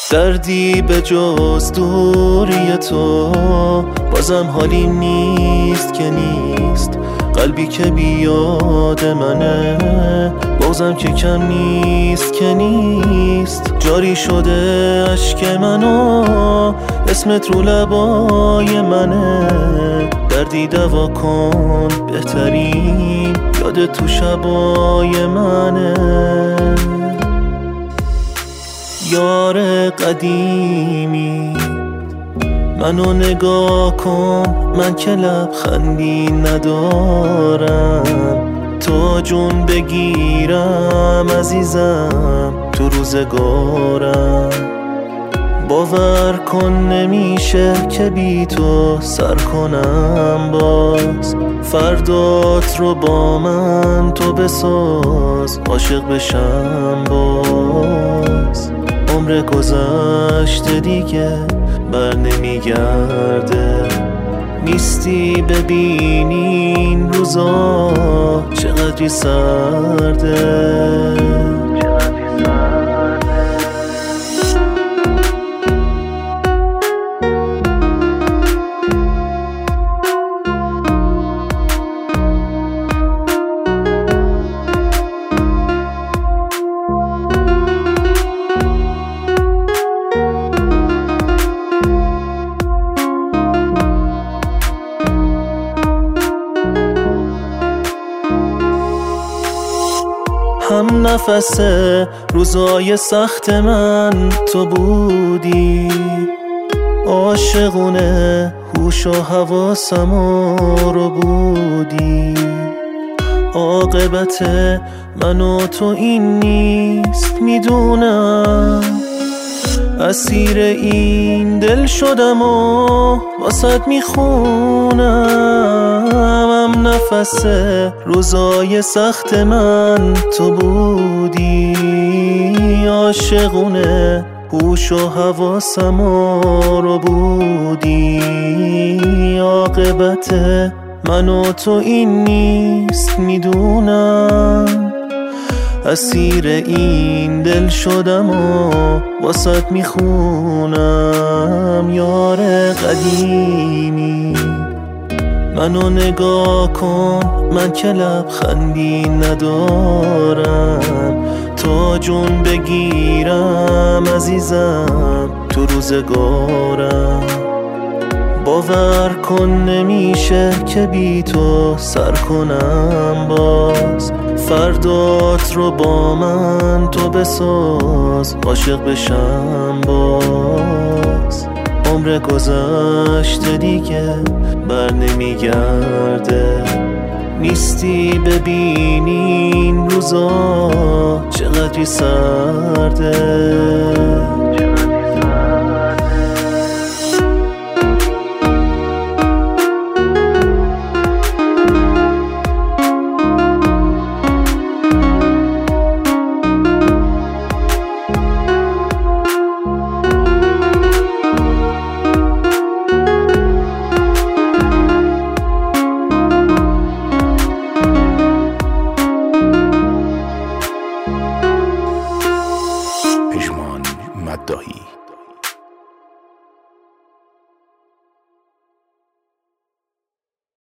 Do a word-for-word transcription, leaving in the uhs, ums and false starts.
دردی به جز دوری تو بازم حالیم نیست که نیست. قلبی که بیاد منه بازم که کم نیست که نیست. جاری شده عشق منو اسمت رو لبای منه. دردی دوا کن بهترین یاد تو شبای منه. یار قدیمی منو نگاه کن، من که لبخندی ندارم. تو جون بگیرم عزیزم تو روزگارم. باور کن نمیشه که بی تو سر کنم باز. فردات رو با من تو بساز عاشق بشم باز. عمر گذشته دیگه بر نمیگرده. نیستی ببینین روزا چقدری سرده. هم نفس روزای سخت من تو بودی. عاشقونه هوش و حواسمو رو بودی. عاقبت من و تو این نیست میدونم. اسیر این دل شدم و واسط میخونم. هم نفس روزای سخت من تو بودی. عاشقونه هوش و حواسمو رو بودی. عاقبت من و تو این نیست میدونم. اسیر این دل شدم و واسط میخونم. یار قدیمی منو نگاه کن، من که لبخندی ندارم. تو جون بگیرم عزیزم تو روزگارم. باور کن نمیشه که بی تو سر کنم باز. فردات رو با من تو بساز عاشق بشم باز. عمر گذشته دیگه بر نمیگرده. نیستی ببینین روزا چقدری سرده.